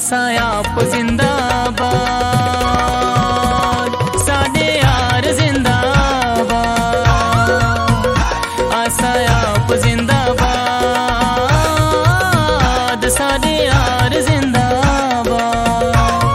असा आप जिंदाबाद, साडे यार जिंदाबाद, असा आप जिंदाबाद, साडे यार जिंदाबाद।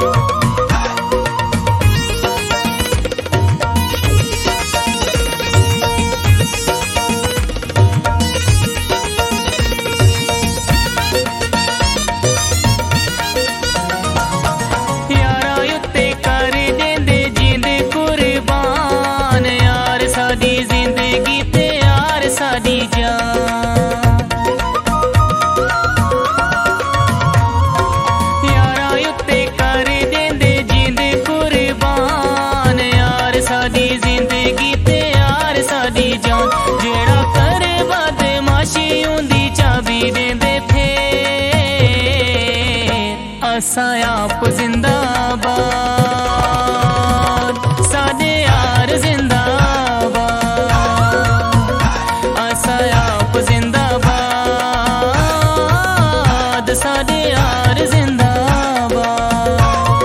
असा आप जिंदाबाद, साडे यार जिंदाबाद, असा आप जिंदाबाद, साडे यार जिंदाबाद।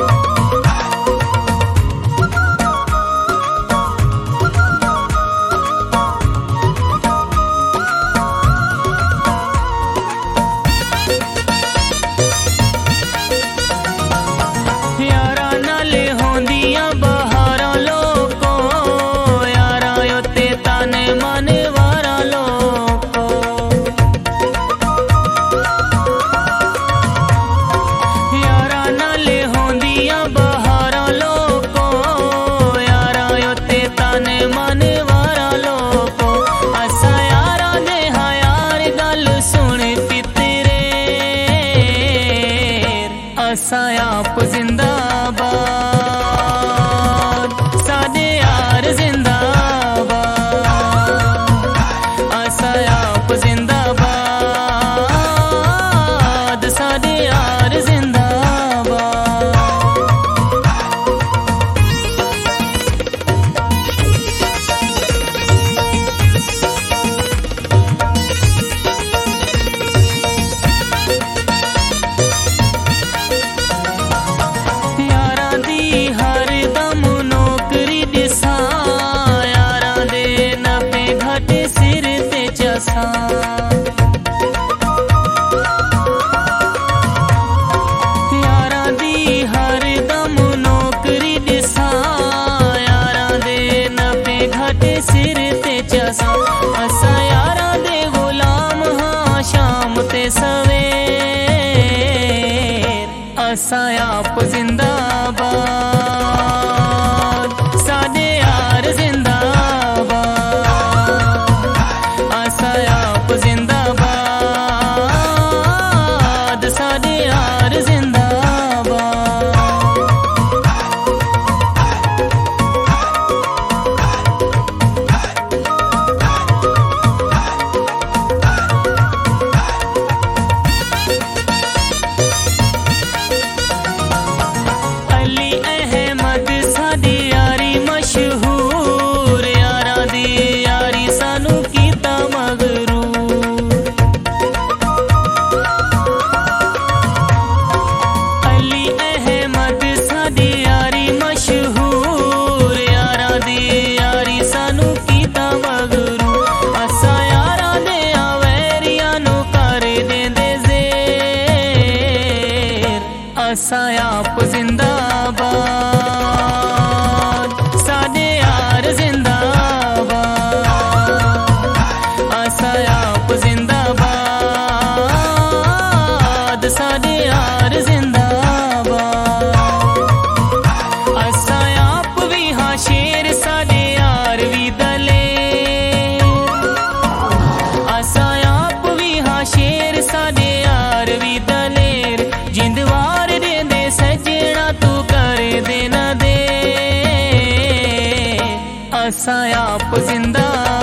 असा आप जिंदाबाद, साडे यार जिंदाबाद, असा आप जिंदाबाद, साडे यार जिंदाबाद। यारां दी हर दम नौकरी दिसा, यारां दे नफे घाटे सिर ते चसा, असा यारां दे गुलाम हां शाम ते सवेर, असा आप जिंदाबाद, साडे यार जिंदाबाद, असा आप जिंदाबाद, साडे यार जिंदाबाद। अली अहमद साडी यारी मशहूर, यारां दी यारी सानू कीता मगरूर। अली अहमद साडी यारी मशहूर, यारां दी यारी सानू कीता मगरूर, असा यारां दे आवैरियां नू कर देंदे ज़ेर, असा आप जिंदाबाद, साडे यार जिंदाबाद, असा आप जिंदाबाद, साडे यार जिंदाबाद। असा आप भी हाँ शेर, साडे यार भी दलेर, असा आप भी हाँ शेर, साडे यार भी दलेर, जिंदवार देंदे सजना तू कर देना दे, असा आप जिंदा